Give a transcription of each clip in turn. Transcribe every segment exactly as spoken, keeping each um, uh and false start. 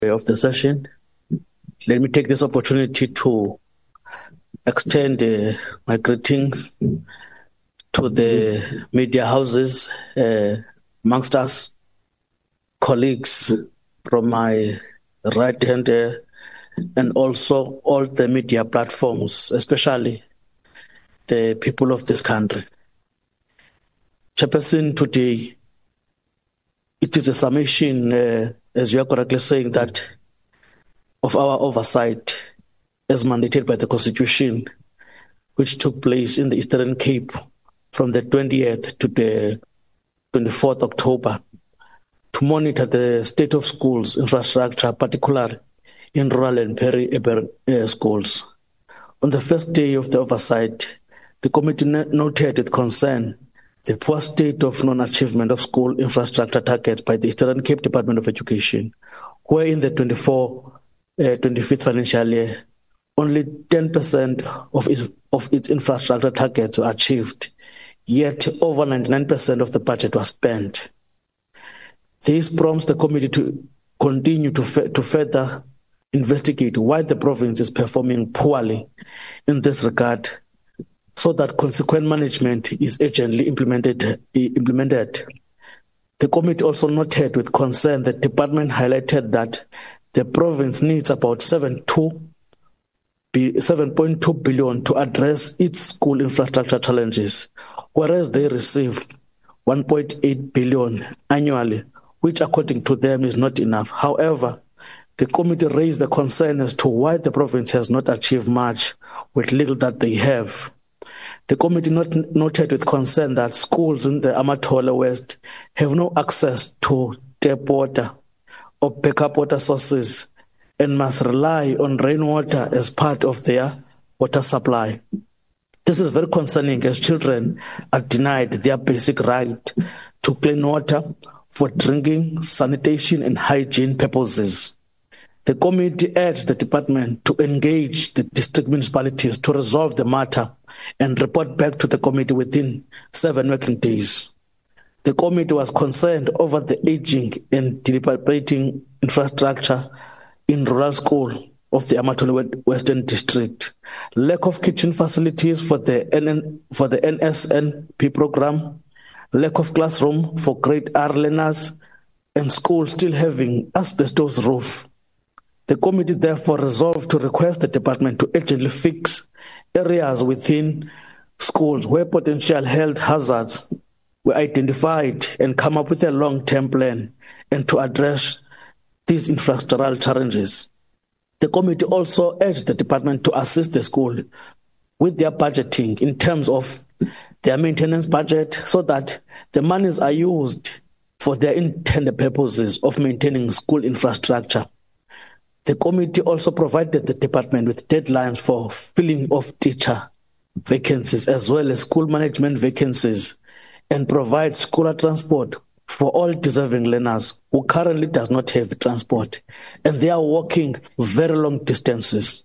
of the session. Let me take this opportunity to extend uh, my greeting to the media houses, uh, amongst us, colleagues from my right hand, uh, and also all the media platforms, especially the people of this country. Chairperson, today, it is a summation, uh, as you are correctly saying, that of our oversight as mandated by the Constitution, which took place in the Eastern Cape from the twentieth to the twenty-fourth October, to monitor the state of schools infrastructure, particularly in rural and peri-urban uh, schools. On the first day of the oversight, the committee noted with concern the poor state of non-achievement of school infrastructure targets by the Eastern Cape Department of Education, where in the twenty-four twenty-fifth financial year, only ten percent of its, of its infrastructure targets were achieved, yet over ninety-nine percent of the budget was spent. This prompts the committee to continue to, f- to further investigate why the province is performing poorly in this regard, so that consequent management is urgently implemented. implemented. The committee also noted with concern that the department highlighted that the province needs about seven point two billion to address its school infrastructure challenges, whereas they receive one point eight billion annually, which according to them is not enough. However, the committee raised the concern as to why the province has not achieved much with little that they have. The committee not, noted with concern that schools in the Amatola West have no access to tap water or backup water sources and must rely on rainwater as part of their water supply. This is very concerning as children are denied their basic right to clean water for drinking, sanitation, and hygiene purposes. The committee urged the department to engage the district municipalities to resolve the matter and report back to the committee within seven working days. The committee was concerned over the aging and dilapidating infrastructure in rural school of the Amatola Western District, lack of kitchen facilities for the N N, for the N S N P program, lack of classroom for grade R learners, and schools still having asbestos roof. The committee therefore resolved to request the department to urgently fix areas within schools where potential health hazards were identified and come up with a long-term plan and to address these infrastructural challenges. The committee also urged the department to assist the school with their budgeting in terms of their maintenance budget so that the monies are used for their intended purposes of maintaining school infrastructure. The committee also provided the department with deadlines for filling of teacher vacancies as well as school management vacancies and provide school transport for all deserving learners who currently does not have transport and they are walking very long distances.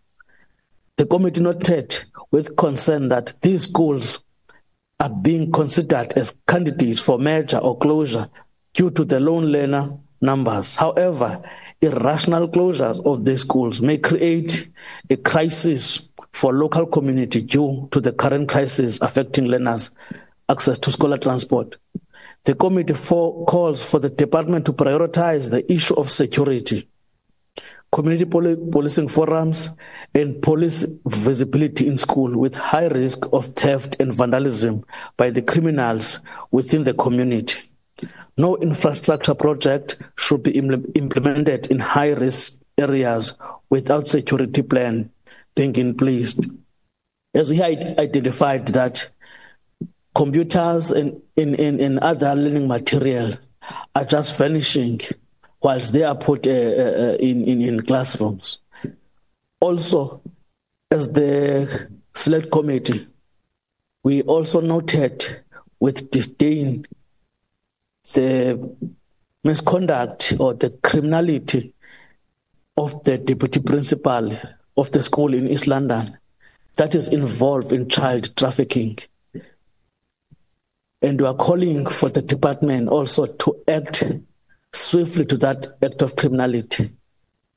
The committee noted with concern that these schools are being considered as candidates for merger or closure due to the low learner numbers. However, irrational closures of these schools may create a crisis for local community due to the current crisis affecting learners' access to scholar transport. The committee for calls for the department to prioritize the issue of security, community poli- policing forums, and police visibility in school with high risk of theft and vandalism by the criminals within the community. No infrastructure project should be im- implemented in high-risk areas without security plan being in place. As we had identified that computers and, and, and, and other learning material are just vanishing whilst they are put uh, uh, in, in, in classrooms. Also, as the select committee, we also noted with disdain the misconduct or the criminality of the deputy principal of the school in East London that is involved in child trafficking. And we are calling for the department also to act swiftly to that act of criminality.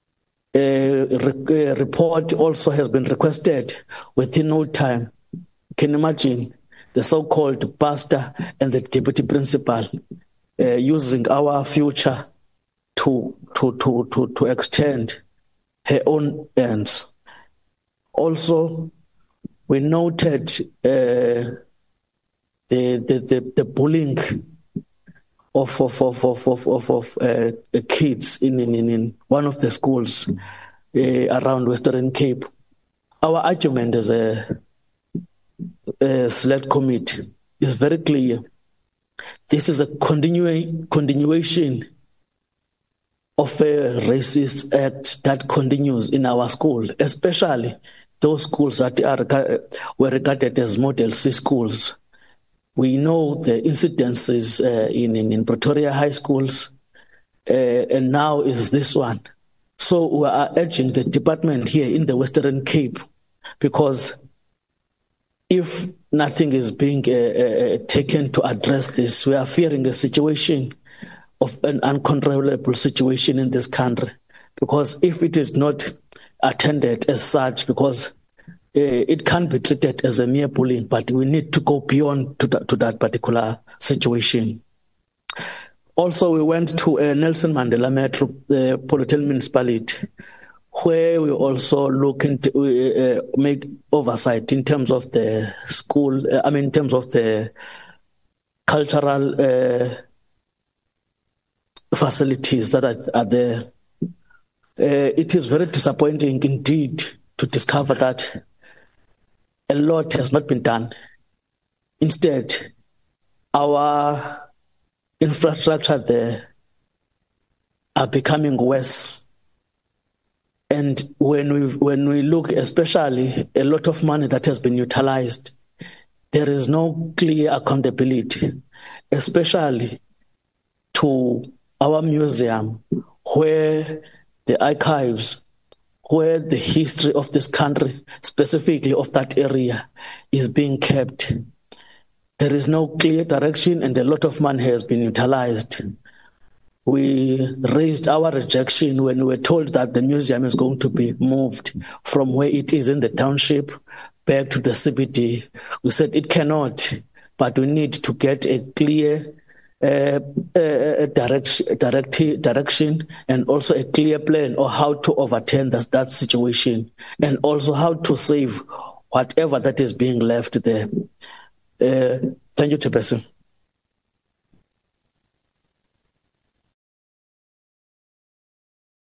A, re- a report also has been requested within no time. You can imagine the so-called pastor and the deputy principal uh, using our future to, to, to, to, to extend her own ends. Also, we noted uh, the, the, the, the bullying of, of, of, of, of, of, of uh, kids in, in, in one of the schools uh, around Western Cape. Our argument as a, a select committee is very clear. This is a continue, continuation of a racist act that continues in our school, especially those schools that are were regarded as Model C schools. We know the incidences uh, in, in, in Pretoria high schools, uh, and now is this one. So we are urging the department here in the Western Cape, because if nothing is being uh, uh, taken to address this, we are fearing a situation of an uncontrollable situation in this country. Because if it is not attended as such, because Uh, it can't be treated as a mere bullying, but we need to go beyond to, that, to that particular situation. Also, we went to uh, Nelson Mandela Metro, the uh, Politel Municipality, where we also look into uh, make oversight in terms of the school. Uh, I mean, in terms of the cultural uh, facilities that are, are there. Uh, it is very disappointing indeed to discover that a lot has not been done. Instead, our infrastructure there are becoming worse. And when we when we look, especially a lot of money that has been utilized, there is no clear accountability, especially to our museum, where the archives, where the history of this country, specifically of that area, is being kept. There is no clear direction and a lot of money has been utilized. We raised our rejection when we were told that the museum is going to be moved from where it is in the township back to the C B D. We said it cannot, but we need to get a clear Uh, uh, direct, direct, direction and also a clear plan on how to overturn that, that situation and also how to save whatever that is being left there. Uh, thank you, Chairperson.